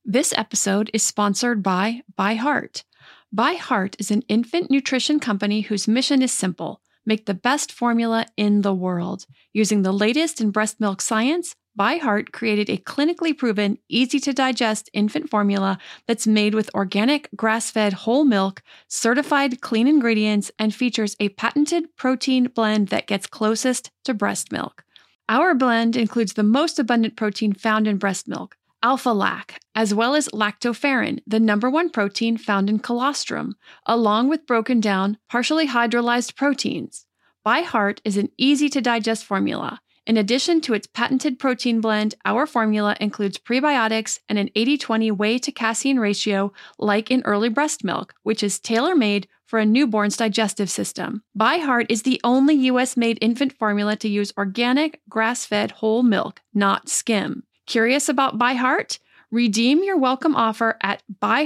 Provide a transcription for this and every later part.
This episode is sponsored by ByHeart. ByHeart is an infant nutrition company whose mission is simple: make the best formula in the world. Using the latest in breast milk science, ByHeart created a clinically proven, easy-to-digest infant formula that's made with organic, grass-fed whole milk, certified clean ingredients, and features a patented protein blend that gets closest to breast milk. Our blend includes the most abundant protein found in breast milk, alpha-lac, as well as lactoferrin, the number one protein found in colostrum, along with broken down, partially hydrolyzed proteins. ByHeart is an easy-to-digest formula. In addition to its patented protein blend, our formula includes prebiotics and an 80-20 whey to casein ratio like in early breast milk, which is tailor-made for a newborn's digestive system. ByHeart is the only U.S.-made infant formula to use organic, grass-fed whole milk, not skim. Curious about ByHeart? Redeem your welcome offer at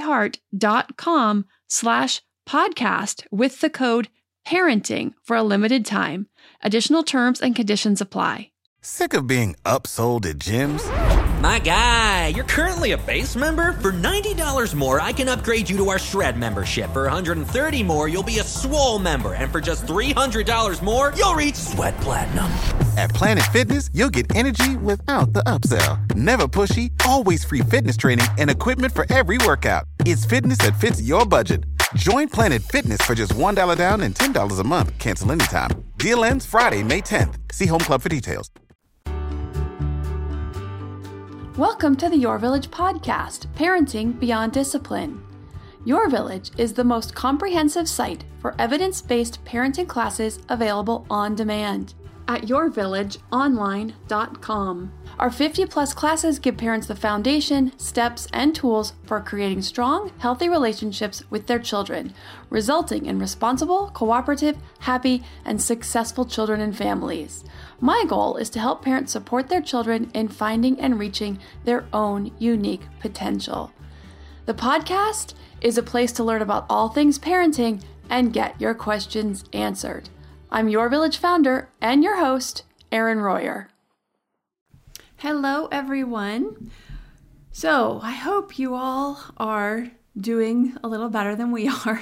byheart.com/podcast with the code PARENTING for a limited time. Additional terms and conditions apply. Sick of being upsold at gyms? My guy, you're currently a base member. For $90 more, I can upgrade you to our Shred membership. For $130 more, you'll be a Swole member. And for just $300 more, you'll reach Sweat Platinum. At Planet Fitness, you'll get energy without the upsell. Never pushy, always free fitness training and equipment for every workout. It's fitness that fits your budget. Join Planet Fitness for just $1 down and $10 a month. Cancel anytime. Deal ends Friday, May 10th. See Home Club for details. Welcome to the Your Village podcast, Parenting Beyond Discipline. Your Village is the most comprehensive site for evidence-based parenting classes available on demand at yourvillageonline.com. Our 50-plus classes give parents the foundation, steps, and tools for creating strong, healthy relationships with their children, resulting in responsible, cooperative, happy, and successful children and families. My goal is to help parents support their children in finding and reaching their own unique potential. The podcast is a place to learn about all things parenting and get your questions answered. I'm Your Village founder and your host, Erin Royer. Hello, everyone. So I hope you all are doing a little better than we are.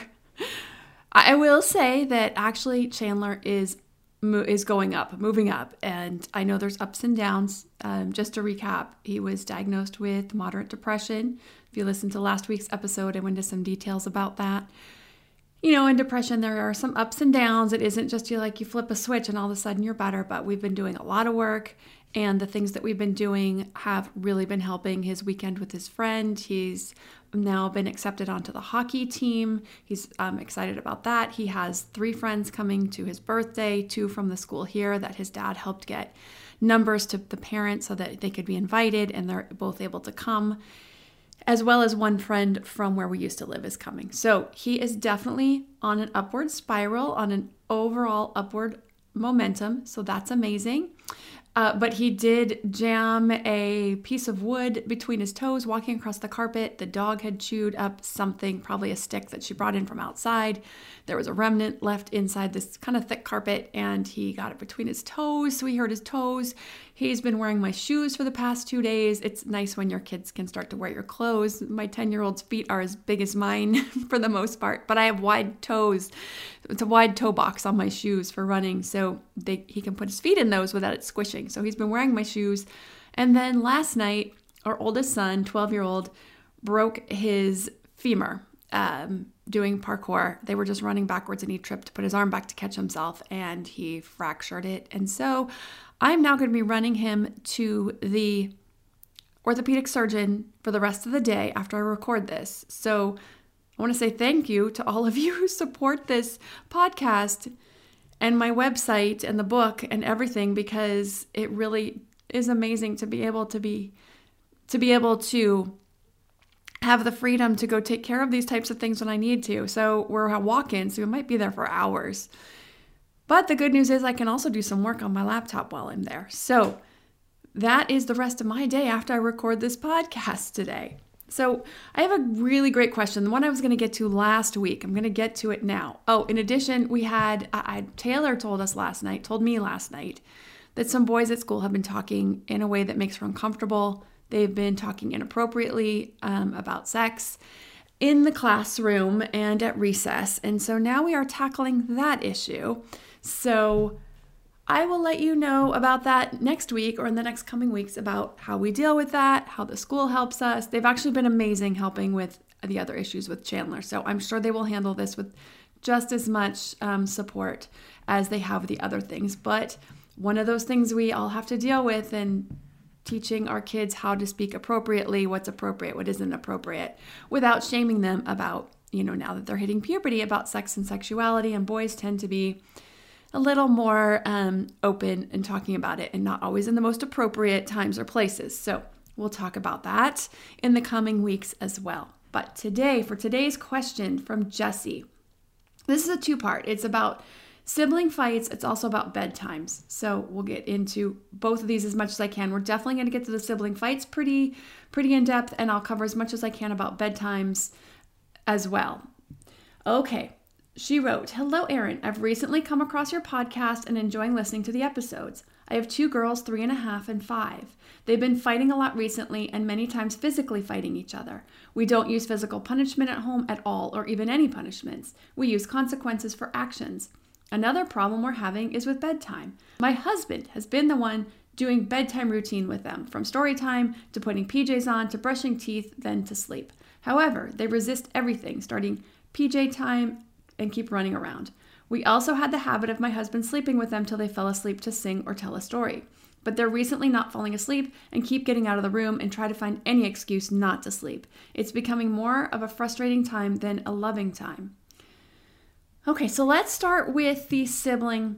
I will say that actually Chandler is moving up, and I know there's ups and downs. Just to recap, he was diagnosed with moderate depression. If you listened to last week's episode, I went into some details about that. You know, in depression, there are some ups and downs. It isn't just you flip a switch and all of a sudden you're better, but we've been doing a lot of work, and the things that we've been doing have really been helping. His weekend with his friend, he's now been accepted onto the hockey team. He's excited about that. He has 3 friends coming to his birthday, 2 from the school here that his dad helped get numbers to the parents so that they could be invited, and they're both able to come, as well as 1 friend from where we used to live is coming. So he is definitely on an upward spiral, on an overall upward momentum. So that's amazing. But he did jam a piece of wood between his toes walking across the carpet. The dog had chewed up something, probably a stick that she brought in from outside. There was a remnant left inside this kind of thick carpet, and he got it between his toes, so he hurt his toes. He's been wearing my shoes for the past 2 days. It's nice when your kids can start to wear your clothes. My 10-year-old's feet are as big as mine for the most part, but I have wide toes. It's a wide toe box on my shoes for running, so he can put his feet in those without it squishing. So he's been wearing my shoes. And then last night, our oldest son, 12-year-old, broke his femur doing parkour. They were just running backwards, and he tripped to put his arm back to catch himself, and he fractured it. And so I'm now going to be running him to the orthopedic surgeon for the rest of the day after I record this. So I want to say thank you to all of you who support this podcast and my website and the book and everything, because it really is amazing to be able to have the freedom to go take care of these types of things when I need to. So we're walk-ins, so we might be there for hours. But the good news is I can also do some work on my laptop while I'm there. So that is the rest of my day after I record this podcast today. So I have a really great question, the one I was going to get to last week. I'm going to get to it now. Oh, in addition, we had, Taylor told me last night, that some boys at school have been talking in a way that makes her uncomfortable. They've been talking inappropriately about sex in the classroom and at recess. And so now we are tackling that issue. So I will let you know about that next week or in the next coming weeks about how we deal with that, how the school helps us. They've actually been amazing helping with the other issues with Chandler. So I'm sure they will handle this with just as much support as they have the other things. But one of those things we all have to deal with, and teaching our kids how to speak appropriately, what's appropriate, what isn't appropriate, without shaming them about, now that they're hitting puberty, about sex and sexuality. And boys tend to be a little more open in talking about it, and not always in the most appropriate times or places. So we'll talk about that in the coming weeks as well. But today, for today's question from Jessie, this is a two-part. It's about sibling fights. It's also about bedtimes. So we'll get into both of these as much as I can. We're definitely going to get to the sibling fights pretty in depth, and I'll cover as much as I can about bedtimes as well. Okay. She wrote, "Hello, Erin. I've recently come across your podcast and enjoying listening to the episodes. I have 2 girls, 3.5 and 5. They've been fighting a lot recently and many times physically fighting each other. We don't use physical punishment at home at all, or even any punishments. We use consequences for actions. Another problem we're having is with bedtime. My husband has been the one doing bedtime routine with them, from story time to putting PJs on to brushing teeth, then to sleep. However, they resist everything, starting PJ time and keep running around. We also had the habit of my husband sleeping with them till they fell asleep to sing or tell a story. But they're recently not falling asleep and keep getting out of the room and try to find any excuse not to sleep. It's becoming more of a frustrating time than a loving time." Okay, so let's start with the sibling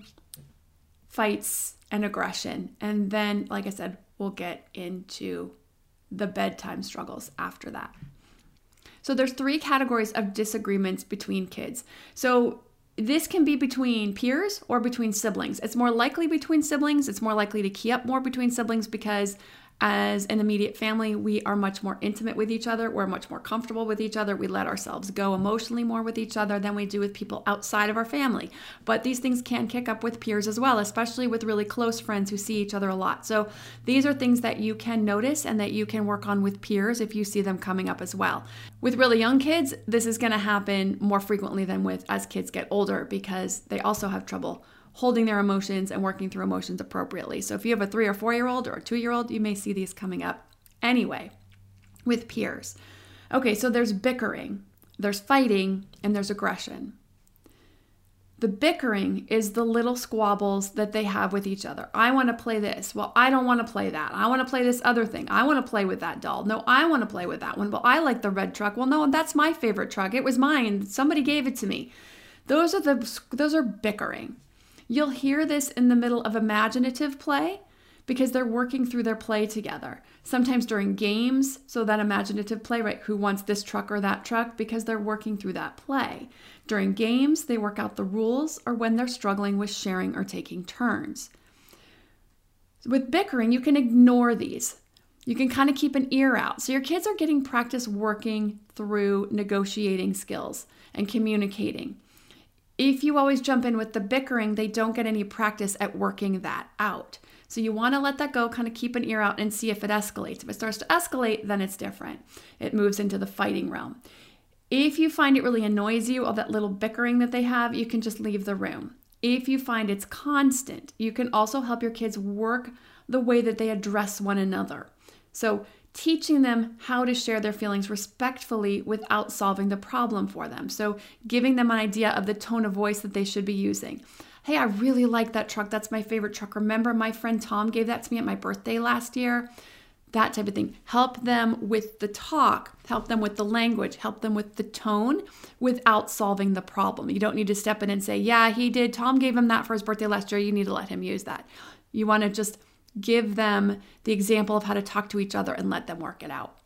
fights and aggression. And then, like I said, we'll get into the bedtime struggles after that. So there's 3 categories of disagreements between kids. So this can be between peers or between siblings. It's more likely between siblings. It's more likely to key up more between siblings because as an immediate family, we are much more intimate with each other. We're much more comfortable with each other. We let ourselves go emotionally more with each other than we do with people outside of our family. But these things can kick up with peers as well, especially with really close friends who see each other a lot. So these are things that you can notice and that you can work on with peers if you see them coming up as well. With really young kids, this is going to happen more frequently than with as kids get older because they also have trouble holding their emotions and working through emotions appropriately. So if you have a 3 or 4-year-old or a 2-year-old, you may see these coming up anyway with peers. Okay, so there's bickering, there's fighting, and there's aggression. The bickering is the little squabbles that they have with each other. I want to play this. Well, I don't want to play that. I want to play this other thing. I want to play with that doll. No, I want to play with that one. Well, I like the red truck. Well, no, that's my favorite truck. It was mine. Somebody gave it to me. Those are bickering. You'll hear this in the middle of imaginative play because they're working through their play together. Sometimes during games, so that imaginative play, right? Who wants this truck or that truck? Because they're working through that play. During games, they work out the rules or when they're struggling with sharing or taking turns. With bickering, you can ignore these. You can kind of keep an ear out. So your kids are getting practice working through negotiating skills and communicating. If you always jump in with the bickering, they don't get any practice at working that out. So you want to let that go, kind of keep an ear out and see if it escalates. If it starts to escalate, then it's different. It moves into the fighting realm. If you find it really annoys you, all that little bickering that they have, you can just leave the room. If you find it's constant, you can also help your kids work the way that they address one another. So teaching them how to share their feelings respectfully without solving the problem for them. So giving them an idea of the tone of voice that they should be using. Hey, I really like that truck. That's my favorite truck. Remember my friend Tom gave that to me at my birthday last year? That type of thing. Help them with the talk, help them with the language, help them with the tone without solving the problem. You don't need to step in and say, yeah, he did. Tom gave him that for his birthday last year. You need to let him use that. You want to just give them the example of how to talk to each other and let them work it out.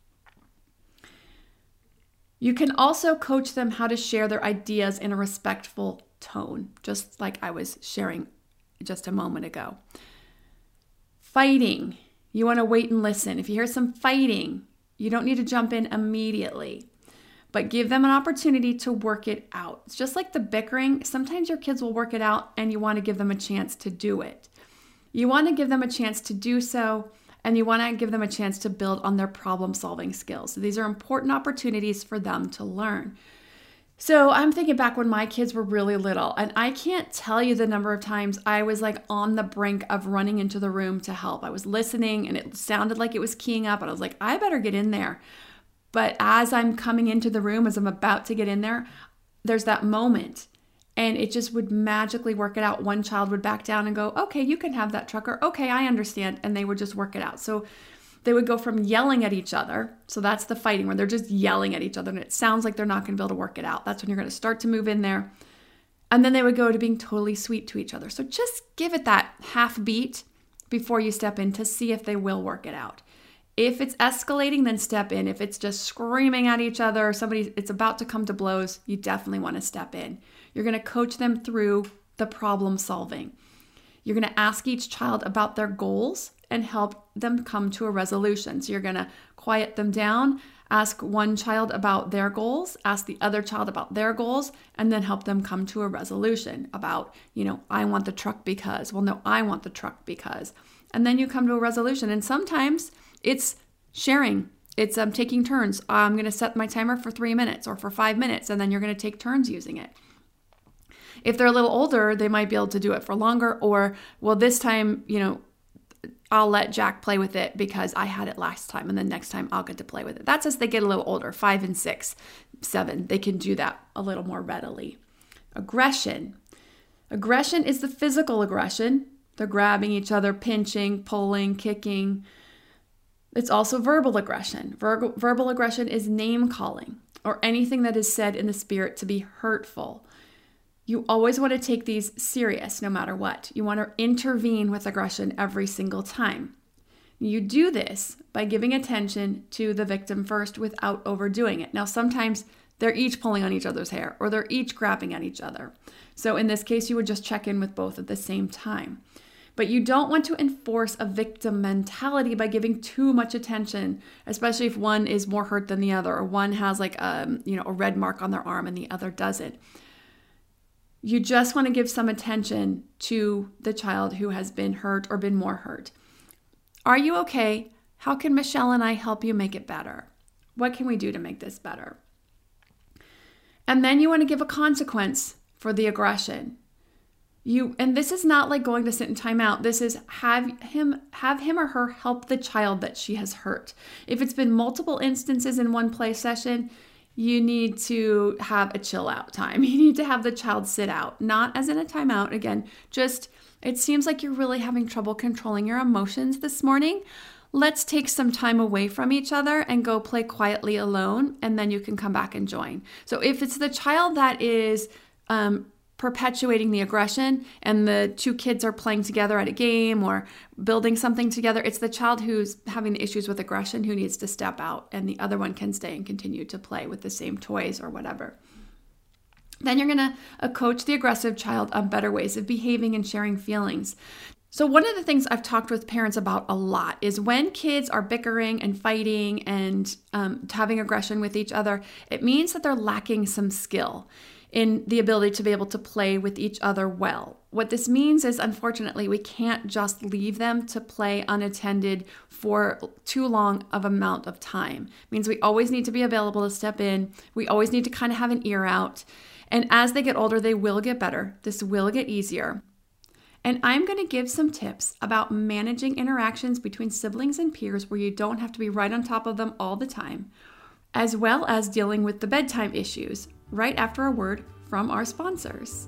You can also coach them how to share their ideas in a respectful tone, just like I was sharing just a moment ago. Fighting. You want to wait and listen. If you hear some fighting, you don't need to jump in immediately, but give them an opportunity to work it out. It's just like the bickering. Sometimes your kids will work it out and you want to give them a chance to do it. You want to give them a chance to do so and you want to give them a chance to build on their problem-solving skills. So these are important opportunities for them to learn. So I'm thinking back when my kids were really little, and I can't tell you the number of times I was like on the brink of running into the room to help. I was listening and it sounded like it was keying up, and I was like, I better get in there. But as I'm coming into the room, as I'm about to get in there, there's that moment. And it just would magically work it out. One child would back down and go, okay, you can have that truck, or okay, I understand. And they would just work it out. So they would go from yelling at each other. So that's the fighting where they're just yelling at each other and it sounds like they're not going to be able to work it out. That's when you're going to start to move in there. And then they would go to being totally sweet to each other. So just give it that half beat before you step in to see if they will work it out. If it's escalating, then step in. If it's just screaming at each other, it's about to come to blows, you definitely want to step in. You're going to coach them through the problem solving. You're going to ask each child about their goals and help them come to a resolution. So you're going to quiet them down, ask one child about their goals, ask the other child about their goals, and then help them come to a resolution about, I want the truck because, well, no, I want the truck because. And then you come to a resolution. And sometimes it's sharing. It's taking turns. I'm going to set my timer for 3 minutes or for 5 minutes, and then you're going to take turns using it. If they're a little older, they might be able to do it for longer, or, well, this time, I'll let Jack play with it because I had it last time, and then next time I'll get to play with it. That's as they get a little older, 5 and 6, 7. They can do that a little more readily. Aggression. Aggression is the physical aggression. They're grabbing each other, pinching, pulling, kicking. It's also verbal aggression. Verbal aggression is name calling or anything that is said in the spirit to be hurtful. You always want to take these serious no matter what. You want to intervene with aggression every single time. You do this by giving attention to the victim first without overdoing it. Now, sometimes they're each pulling on each other's hair or they're each grabbing at each other. So in this case, you would just check in with both at the same time. But you don't want to enforce a victim mentality by giving too much attention, especially if one is more hurt than the other or one has like a red mark on their arm and the other doesn't. You just want to give some attention to the child who has been hurt or been more hurt. Are you okay? How can Michelle and I help you make it better? What can we do to make this better? And then you want to give a consequence for the aggression. And this is not like going to sit in timeout. This is have him or her help the child that she has hurt. If it's been multiple instances in one play session, you need to have a chill out time. You need to have the child sit out, not as in a timeout. Again, just it seems like you're really having trouble controlling your emotions this morning. Let's take some time away from each other and go play quietly alone, and then you can come back and join. So if it's the child that is perpetuating the aggression and the two kids are playing together at a game or building something together, it's the child who's having the issues with aggression who needs to step out, and the other one can stay and continue to play with the same toys or whatever. Then you're going to coach the aggressive child on better ways of behaving and sharing feelings. So one of the things I've talked with parents about a lot is when kids are bickering and fighting and having aggression with each other, it means that they're lacking some skill in the ability to be able to play with each other well. What this means is, unfortunately, we can't just leave them to play unattended for too long of amount of time. It means we always need to be available to step in. We always need to kind of have an ear out. And as they get older, they will get better. This will get easier. And I'm going to give some tips about managing interactions between siblings and peers where you don't have to be right on top of them all the time, as well as dealing with the bedtime issues, right after a word from our sponsors.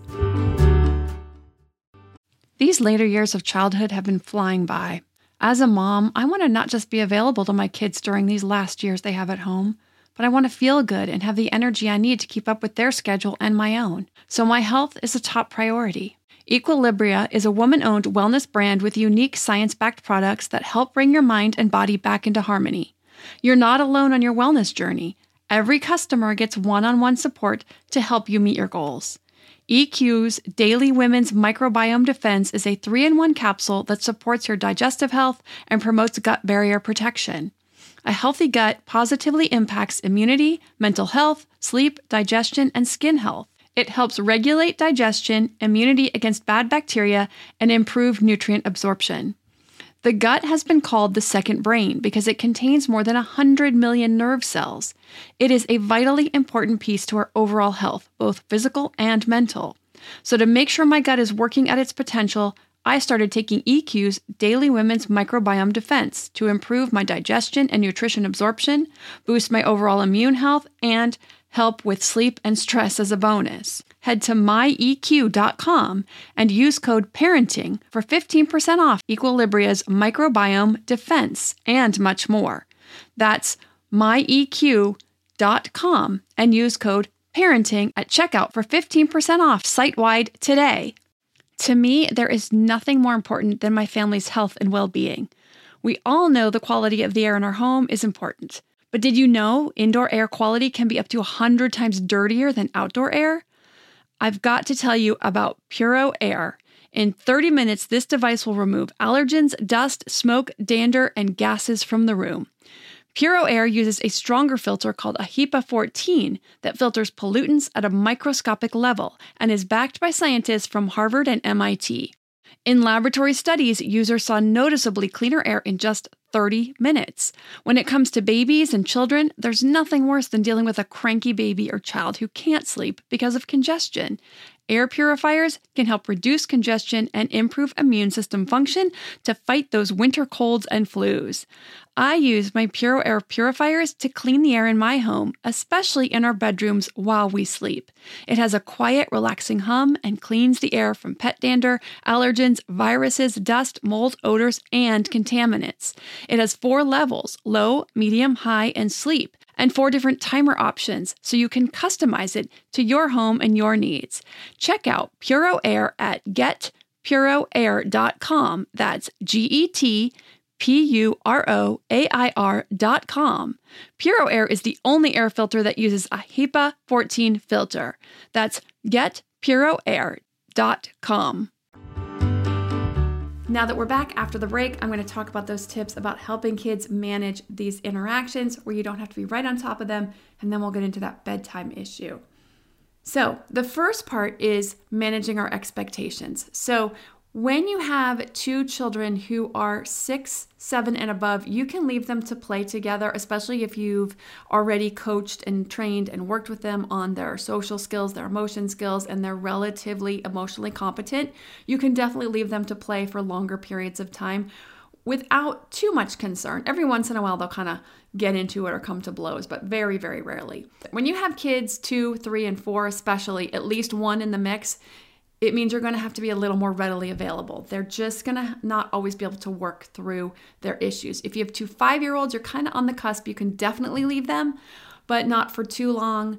These later years of childhood have been flying by. As a mom, I want to not just be available to my kids during these last years they have at home, but I want to feel good and have the energy I need to keep up with their schedule and my own. So my health is a top priority. Equilibria is a woman-owned wellness brand with unique science-backed products that help bring your mind and body back into harmony. You're not alone on your wellness journey. Every customer gets one-on-one support to help you meet your goals. EQ's Daily Women's Microbiome Defense is a 3-in-1 capsule that supports your digestive health and promotes gut barrier protection. A healthy gut positively impacts immunity, mental health, sleep, digestion, and skin health. It helps regulate digestion, immunity against bad bacteria, and improve nutrient absorption. The gut has been called the second brain because it contains more than 100 million nerve cells. It is a vitally important piece to our overall health, both physical and mental. So to make sure my gut is working at its potential, I started taking EQ's Daily Women's Microbiome Defense to improve my digestion and nutrition absorption, boost my overall immune health, and help with sleep and stress as a bonus. Head to myeq.com and use code PARENTING for 15% off Equilibria's Microbiome Defense and much more. That's myeq.com and use code PARENTING at checkout for 15% off site-wide today. To me, there is nothing more important than my family's health and well-being. We all know the quality of the air in our home is important. But did you know indoor air quality can be up to 100 times dirtier than outdoor air? I've got to tell you about Puro Air. In 30 minutes, this device will remove allergens, dust, smoke, dander, and gases from the room. Puro Air uses a stronger filter called a HEPA 14 that filters pollutants at a microscopic level and is backed by scientists from Harvard and MIT. In laboratory studies, users saw noticeably cleaner air in just 30 minutes. When it comes to babies and children, there's nothing worse than dealing with a cranky baby or child who can't sleep because of congestion. Air purifiers can help reduce congestion and improve immune system function to fight those winter colds and flus. I use my Puro Air purifiers to clean the air in my home, especially in our bedrooms while we sleep. It has a quiet, relaxing hum and cleans the air from pet dander, allergens, viruses, dust, mold, odors, and contaminants. It has 4 levels: low, medium, high, and sleep, and 4 different timer options so you can customize it to your home and your needs. Check out Puro Air at getpuroair.com. That's GETPUROAIR.com. Puro Air is the only air filter that uses a HEPA 14 filter. That's getpuroair.com. Now that we're back after the break, I'm going to talk about those tips about helping kids manage these interactions where you don't have to be right on top of them, and then we'll get into that bedtime issue. So the first part is managing our expectations. So when you have 2 children who are 6, 7, and above, you can leave them to play together, especially if you've already coached and trained and worked with them on their social skills, their emotion skills, and they're relatively emotionally competent. You can definitely leave them to play for longer periods of time without too much concern. Every once in a while, they'll kind of get into it or come to blows, but very, very rarely. When you have kids 2, 3, and 4, especially, at least one in the mix, it means you're going to have to be a little more readily available. They're just going to not always be able to work through their issues. If you have 2 5-year-olds, you're kind of on the cusp. You can definitely leave them, but not for too long.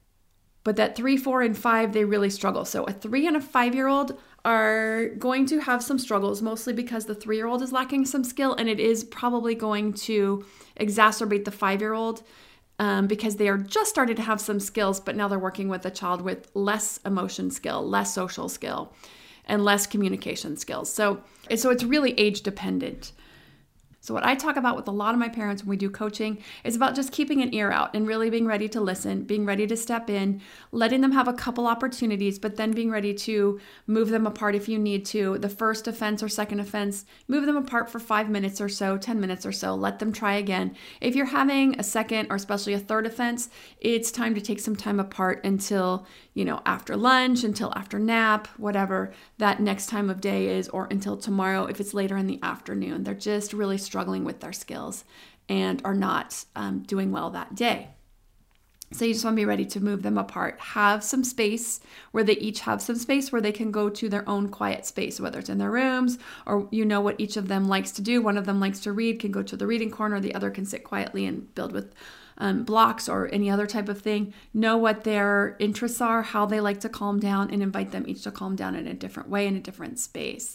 But that 3, 4, and 5, they really struggle. So a 3 and a 5-year-old are going to have some struggles, mostly because the 3-year-old is lacking some skill, and it is probably going to exacerbate the 5-year-old. Because they are just starting to have some skills, but now they're working with a child with less emotion skill, less social skill, and less communication skills. So it's really age dependent. So what I talk about with a lot of my parents when we do coaching is about just keeping an ear out and really being ready to listen, being ready to step in, letting them have a couple opportunities, but then being ready to move them apart if you need to. The first offense or second offense, move them apart for 5 minutes or so, 10 minutes or so, let them try again. If you're having a second or especially a third offense, it's time to take some time apart until, after lunch, until after nap, whatever that next time of day is, or until tomorrow if it's later in the afternoon. They're just really struggling with their skills and are not doing well that day. So you just want to be ready to move them apart. Have some space where they each have some space where they can go to their own quiet space, whether it's in their rooms or what each of them likes to do. One of them likes to read, can go to the reading corner. The other can sit quietly and build with blocks or any other type of thing. Know what their interests are, how they like to calm down, and invite them each to calm down in a different way, in a different space.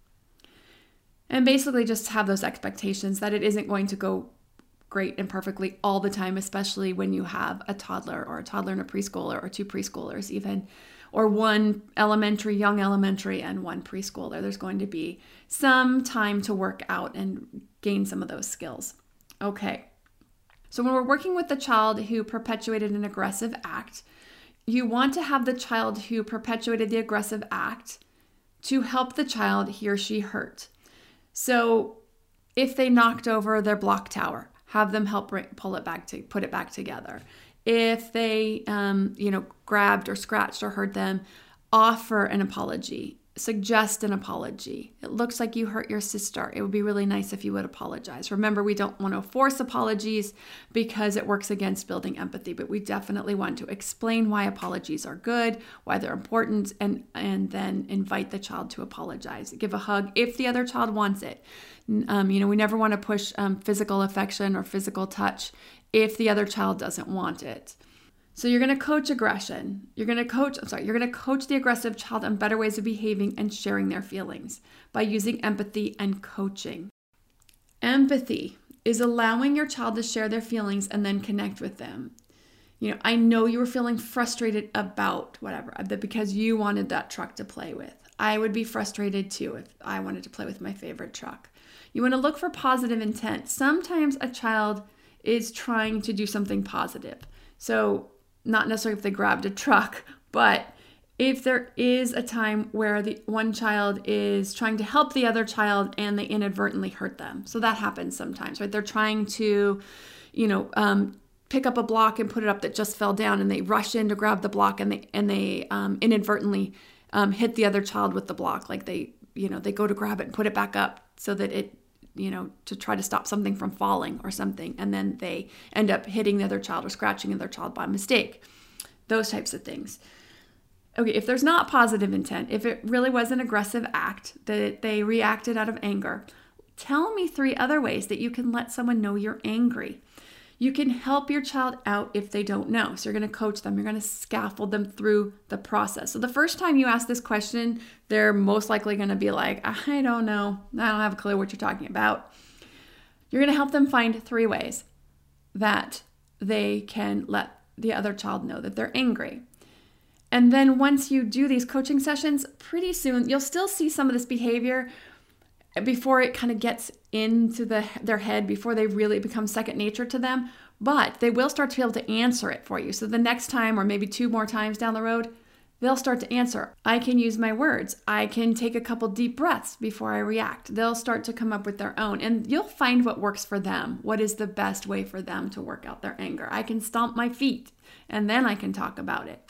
And basically just have those expectations that it isn't going to go great and perfectly all the time, especially when you have a toddler or a toddler and a preschooler or 2 preschoolers even, or 1 young elementary and 1 preschooler. There's going to be some time to work out and gain some of those skills. Okay. So when we're working with the child who perpetuated an aggressive act, you want to have the child who perpetuated the aggressive act to help the child he or she hurt. So If they knocked over their block tower, have them help put it back together. If they, grabbed or scratched or hurt them, offer an apology. Suggest an apology. It looks like you hurt your sister. It would be really nice if you would apologize. Remember, we don't want to force apologies because it works against building empathy, but we definitely want to explain why apologies are good, why they're important, and then invite the child to apologize. Give a hug if the other child wants it. We never want to push physical affection or physical touch if the other child doesn't want it. So you're going to coach aggression. You're going to coach the aggressive child on better ways of behaving and sharing their feelings by using empathy and coaching. Empathy is allowing your child to share their feelings and then connect with them. I know you were feeling frustrated about whatever, because you wanted that truck to play with. I would be frustrated too if I wanted to play with my favorite truck. You want to look for positive intent. Sometimes a child is trying to do something positive. So not necessarily if they grabbed a truck, but if there is a time where the one child is trying to help the other child and they inadvertently hurt them. So that happens sometimes, right? They're trying to, pick up a block and put it up that just fell down, and they rush in to grab the block and they inadvertently hit the other child with the block. Like they go to grab it and put it back up so that it, to try to stop something from falling or something. And then they end up hitting the other child or scratching the other child by mistake. Those types of things. Okay, if there's not positive intent, if it really was an aggressive act, that they reacted out of anger, tell me 3 other ways that you can let someone know you're angry. You can help your child out if they don't know. So you're going to coach them. You're going to scaffold them through the process. So the first time you ask this question, they're most likely going to be like, I don't know. I don't have a clue what you're talking about. You're going to help them find 3 ways that they can let the other child know that they're angry. And then once you do these coaching sessions, pretty soon you'll still see some of this behavior before it kind of gets into their head, before they really become second nature to them, but they will start to be able to answer it for you. So the next time, or maybe 2 more times down the road, they'll start to answer. I can use my words. I can take a couple deep breaths before I react. They'll start to come up with their own, and you'll find what works for them. What is the best way for them to work out their anger? I can stomp my feet, and then I can talk about it.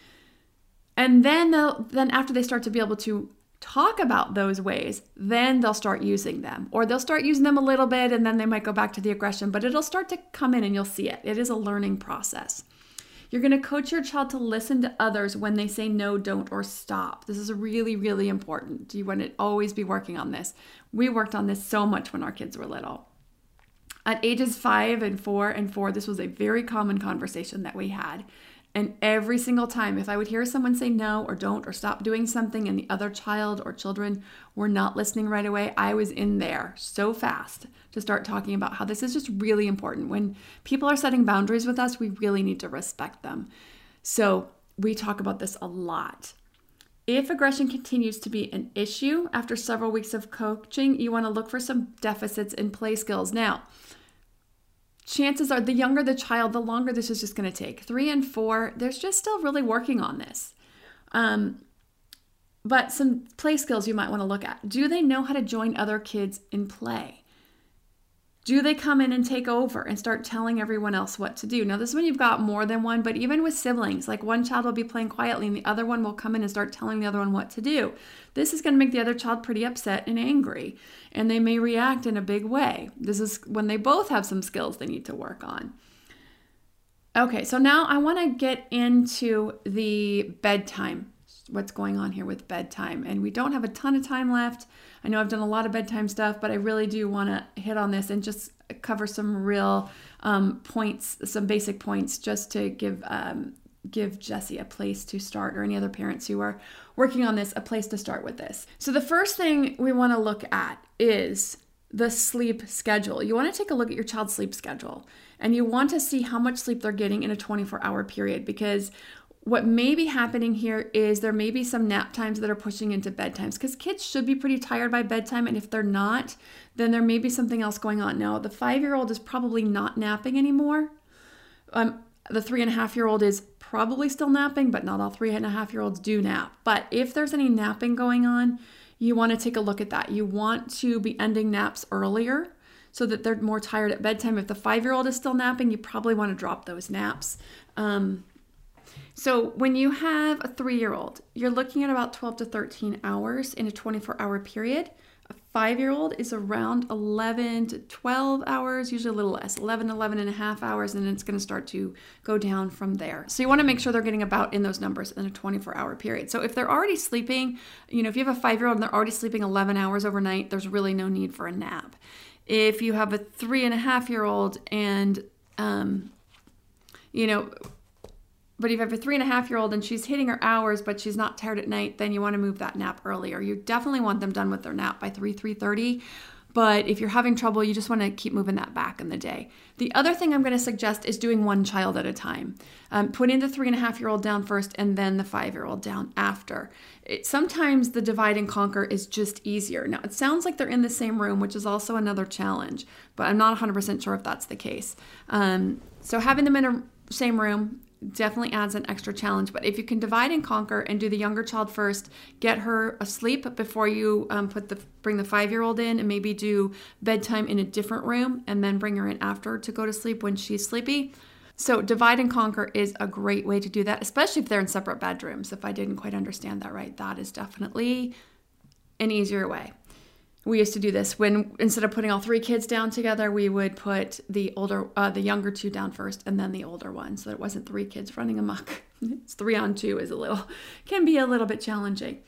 And then after they start to be able to talk about those ways, then they'll start using them, or they'll start using them a little bit, and then they might go back to the aggression, but it'll start to come in and you'll see it. It is a learning process. You're going to coach your child to listen to others when they say no, don't, or stop. This is really, really important. You want to always be working on this. We worked on this so much when our kids were little. At ages 5 and 4, this was a very common conversation that we had. And every single time, if I would hear someone say no or don't or stop doing something and the other child or children were not listening right away, I was in there so fast to start talking about how this is just really important. When people are setting boundaries with us, we really need to respect them. So we talk about this a lot. If aggression continues to be an issue after several weeks of coaching, you want to look for some deficits in play skills. Now, chances are the younger the child, the longer this is just going to take. 3 and 4, there's just still really working on this. But some play skills you might want to look at. Do they know how to join other kids in play? Do they come in and take over and start telling everyone else what to do? Now, this is when you've got more than one, but even with siblings, like one child will be playing quietly and the other one will come in and start telling the other one what to do. This is going to make the other child pretty upset and angry, and they may react in a big way. This is when they both have some skills they need to work on. Okay, so now I want to get into the bedtime, what's going on here with bedtime. And we don't have a ton of time left. I know I've done a lot of bedtime stuff, but I really do want to hit on this and just cover some real points, some basic points, just to give Jessie a place to start, or any other parents who are working on this, a place to start with this. So the first thing we want to look at is the sleep schedule. You want to take a look at your child's sleep schedule, and you want to see how much sleep they're getting in a 24-hour period, because what may be happening here is there may be some nap times that are pushing into bedtimes, because kids should be pretty tired by bedtime, and if they're not, then there may be something else going on. Now, the 5-year-old is probably not napping anymore. The 3.5-year-old is probably still napping, but not all 3.5-year-olds do nap. But if there's any napping going on, you want to take a look at that. You want to be ending naps earlier so that they're more tired at bedtime. If the 5-year-old is still napping, you probably want to drop those naps. So when you have a 3-year-old, you're looking at about 12 to 13 hours in a 24-hour period. A 5-year-old is around 11 to 12 hours, usually a little less, 11 and a half hours, and then it's going to start to go down from there. So you want to make sure they're getting about in those numbers in a 24-hour period. So if they're already sleeping, if you have a 5-year-old and they're already sleeping 11 hours overnight, there's really no need for a nap. If you have a 3.5-year-old and, but if you have a 3.5-year-old and she's hitting her hours, but she's not tired at night, then you want to move that nap earlier. You definitely want them done with their nap by 3:30. But if you're having trouble, you just want to keep moving that back in the day. The other thing I'm going to suggest is doing one child at a time. Putting the 3.5-year-old down first and then the 5-year-old down after. Sometimes the divide and conquer is just easier. Now, it sounds like they're in the same room, which is also another challenge, but I'm not 100% sure if that's the case. So having them in a same room definitely adds an extra challenge. But if you can divide and conquer and do the younger child first, get her asleep before you bring the 5-year-old in, and maybe do bedtime in a different room and then bring her in after to go to sleep when she's sleepy. So divide and conquer is a great way to do that, especially if they're in separate bedrooms. If I didn't quite understand that right, that is definitely an easier way. We used to do this when, instead of putting all 3 kids down together, we would put the younger 2 down first and then the older one, so that it wasn't 3 kids running amok. It's 3 on 2 can be a little bit challenging.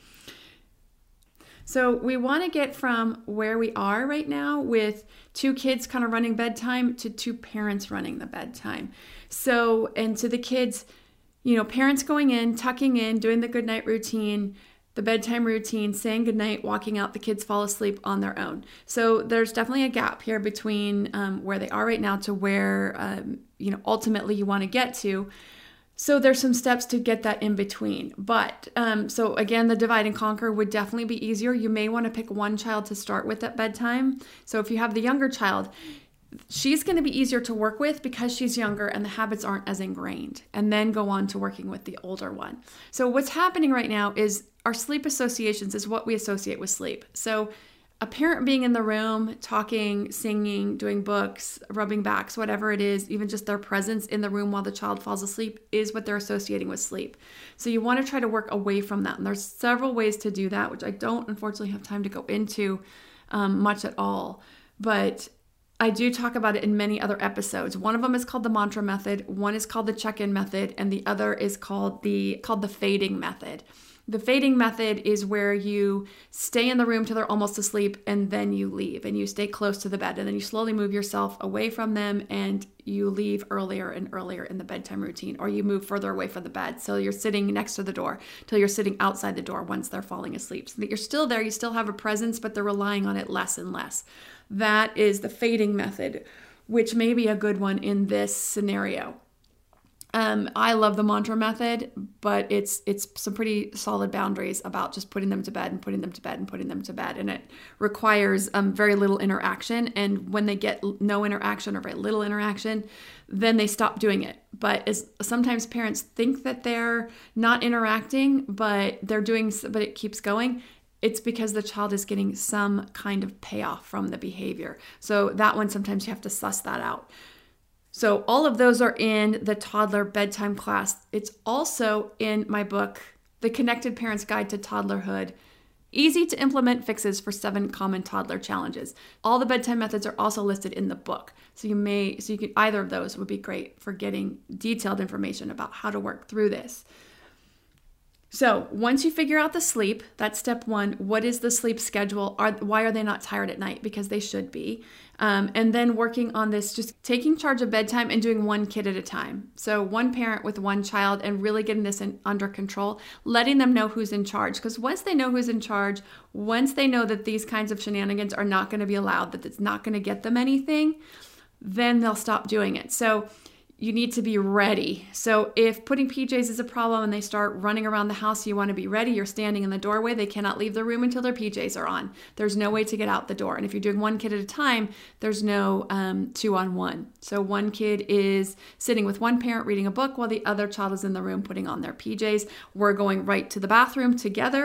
So we want to get from where we are right now with 2 kids kind of running bedtime to 2 parents running the bedtime. So, and to the kids, parents going in, tucking in, doing the goodnight routine, the bedtime routine, saying goodnight, walking out, the kids fall asleep on their own. So there's definitely a gap here between where they are right now to where, ultimately you want to get to. So there's some steps to get that in between. But so again, the divide and conquer would definitely be easier. You may want to pick one child to start with at bedtime. So if you have the younger child, she's going to be easier to work with because she's younger and the habits aren't as ingrained, and then go on to working with the older one. So what's happening right now is our sleep associations is what we associate with sleep. So a parent being in the room, talking, singing, doing books, rubbing backs, whatever it is, even just their presence in the room while the child falls asleep is what they're associating with sleep. So you want to try to work away from that. And there's several ways to do that, which I don't unfortunately have time to go into much at all. But I do talk about it in many other episodes. One of them is called the mantra method, one is called the check-in method, and the other is called the fading method. The fading method is where you stay in the room till they're almost asleep and then you leave and you stay close to the bed, and then you slowly move yourself away from them and you leave earlier and earlier in the bedtime routine, or you move further away from the bed. So you're sitting next to the door till you're sitting outside the door once they're falling asleep, so that you're still there, you still have a presence, but they're relying on it less and less. That is the fading method, which may be a good one in this scenario. I love the mantra method, but it's some pretty solid boundaries about just putting them to bed and putting them to bed and putting them to bed. And it requires very little interaction. And when they get no interaction or very little interaction, then they stop doing it. But sometimes parents think that they're not interacting, but but it keeps going. It's because the child is getting some kind of payoff from the behavior. So that one, sometimes you have to suss that out. So all of those are in the toddler bedtime class. It's also in my book, The Connected Parent's Guide to Toddlerhood, Easy to Implement Fixes for 7 Common Toddler Challenges. All the bedtime methods are also listed in the book. So either of those would be great for getting detailed information about how to work through this. So once you figure out the sleep, that's step 1. What is the sleep schedule? Why are they not tired at night? Because they should be. And then working on this, just taking charge of bedtime and doing one kid at a time. So one parent with one child and really getting this under control, letting them know who's in charge. Because once they know who's in charge, once they know that these kinds of shenanigans are not going to be allowed, that it's not going to get them anything, then they'll stop doing it. So you need to be ready. So if putting PJs is a problem and they start running around the house, you want to be ready. You're standing in the doorway. They cannot leave the room until their PJs are on. There's no way to get out the door. And if you're doing one kid at a time, there's no 2-on-1. So one kid is sitting with one parent reading a book while the other child is in the room putting on their PJs. We're going right to the bathroom together.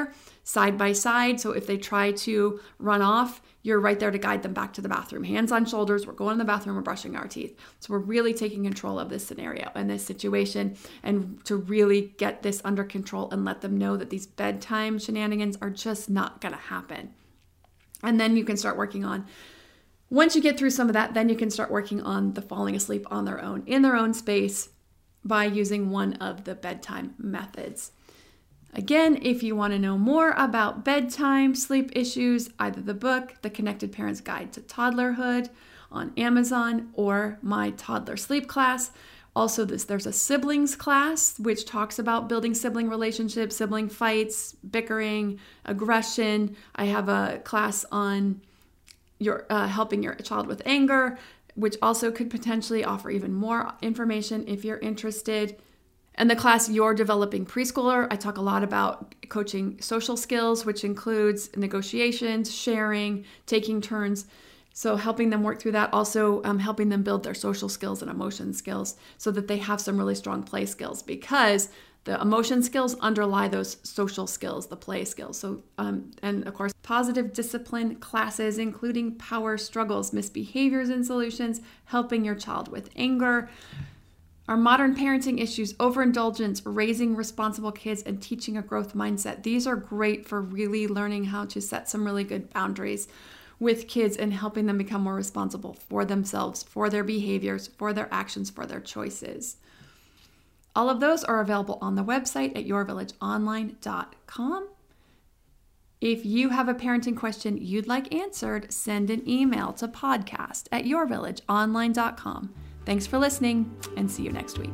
side by side. So if they try to run off, you're right there to guide them back to the bathroom. Hands on shoulders, we're going to the bathroom, we're brushing our teeth. So we're really taking control of this scenario and this situation, and to really get this under control and let them know that these bedtime shenanigans are just not going to happen. And then you can start working on, once you get through some of that, then you can start working on the falling asleep on their own, in their own space, by using one of the bedtime methods. Again, if you want to know more about bedtime sleep issues, either the book, The Connected Parent's Guide to Toddlerhood on Amazon, or my toddler sleep class. Also, there's a siblings class, which talks about building sibling relationships, sibling fights, bickering, aggression. I have a class on helping your child with anger, which also could potentially offer even more information if you're interested. And the class You're Developing Preschooler, I talk a lot about coaching social skills, which includes negotiations, sharing, taking turns. So helping them work through that, also helping them build their social skills and emotion skills so that they have some really strong play skills, because the emotion skills underlie those social skills, the play skills. So, and of course, positive discipline classes, including power struggles, misbehaviors and solutions, helping your child with anger. Our modern parenting issues, overindulgence, raising responsible kids, and teaching a growth mindset. These are great for really learning how to set some really good boundaries with kids and helping them become more responsible for themselves, for their behaviors, for their actions, for their choices. All of those are available on the website at yourvillageonline.com. If you have a parenting question you'd like answered, send an email to podcast@yourvillageonline.com. Thanks for listening, and see you next week.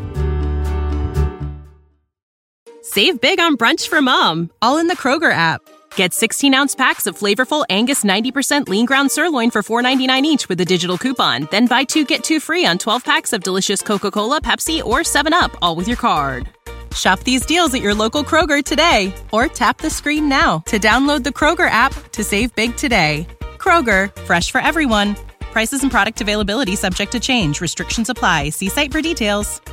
Save big on brunch for mom, all in the Kroger app. Get 16-ounce packs of flavorful Angus 90% lean ground sirloin for $4.99 each with a digital coupon. Then buy 2, get 2 free on 12 packs of delicious Coca-Cola, Pepsi, or 7-Up, all with your card. Shop these deals at your local Kroger today, or tap the screen now to download the Kroger app to save big today. Kroger, fresh for everyone. Prices and product availability subject to change. Restrictions apply. See site for details.